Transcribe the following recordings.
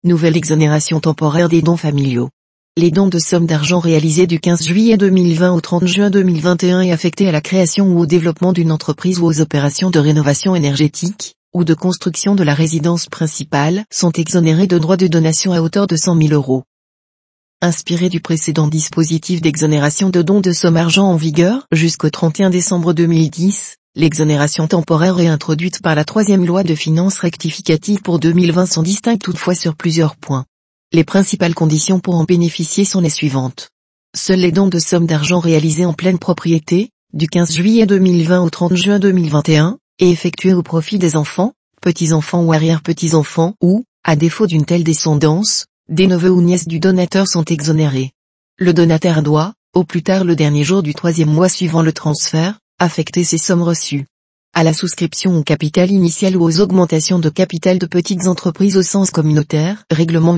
Nouvelle exonération temporaire des dons familiaux. Les dons de sommes d'argent réalisés du 15 juillet 2020 au 30 juin 2021 et affectés à la création ou au développement d'une entreprise ou aux opérations de rénovation énergétique, ou de construction de la résidence principale, sont exonérés de droits de donation à hauteur de 100 000 €. Inspiré du précédent dispositif d'exonération de dons de sommes argent en vigueur jusqu'au 31 décembre 2010, l'exonération temporaire réintroduite par la troisième loi de finances rectificative pour 2020 sont distinctes toutefois sur plusieurs points. Les principales conditions pour en bénéficier sont les suivantes. Seuls les dons de sommes d'argent réalisés en pleine propriété, du 15 juillet 2020 au 30 juin 2021, et effectués au profit des enfants, petits-enfants ou arrière-petits-enfants ou, à défaut d'une telle descendance, des neveux ou nièces du donateur sont exonérés. Le donataire doit, au plus tard le dernier jour du troisième mois suivant le transfert, affecter ces sommes reçues à la souscription au capital initial ou aux augmentations de capital de petites entreprises au sens communautaire, règlement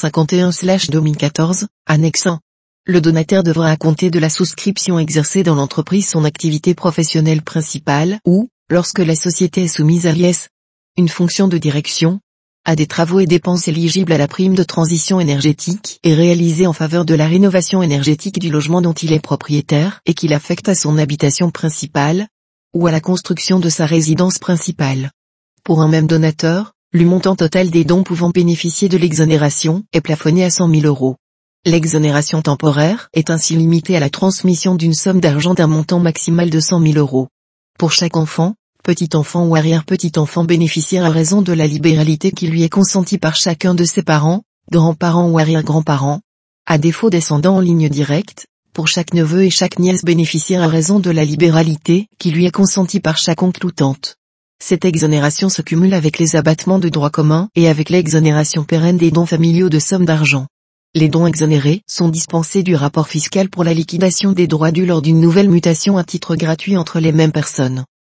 E651/2014, annexe 1. Le donataire devra à compter de la souscription exercer dans l'entreprise son activité professionnelle principale ou, lorsque la société est soumise à l'IS, une fonction de direction, à des travaux et dépenses éligibles à la prime de transition énergétique et réalisés en faveur de la rénovation énergétique du logement dont il est propriétaire et qu'il affecte à son habitation principale, ou à la construction de sa résidence principale. Pour un même donateur, le montant total des dons pouvant bénéficier de l'exonération est plafonné à 100 000 €. L'exonération temporaire est ainsi limitée à la transmission d'une somme d'argent d'un montant maximal de 100 000 €. Pour chaque enfant, petit-enfant ou arrière-petit-enfant bénéficiaire à raison de la libéralité qui lui est consentie par chacun de ses parents, grands-parents ou arrière-grands-parents, à défaut descendants en ligne directe, pour chaque neveu et chaque nièce bénéficiaire à raison de la libéralité qui lui est consentie par chaque oncle ou tante. Cette exonération se cumule avec les abattements de droit commun et avec l'exonération pérenne des dons familiaux de sommes d'argent. Les dons exonérés sont dispensés du rapport fiscal pour la liquidation des droits dus lors d'une nouvelle mutation à titre gratuit entre les mêmes personnes.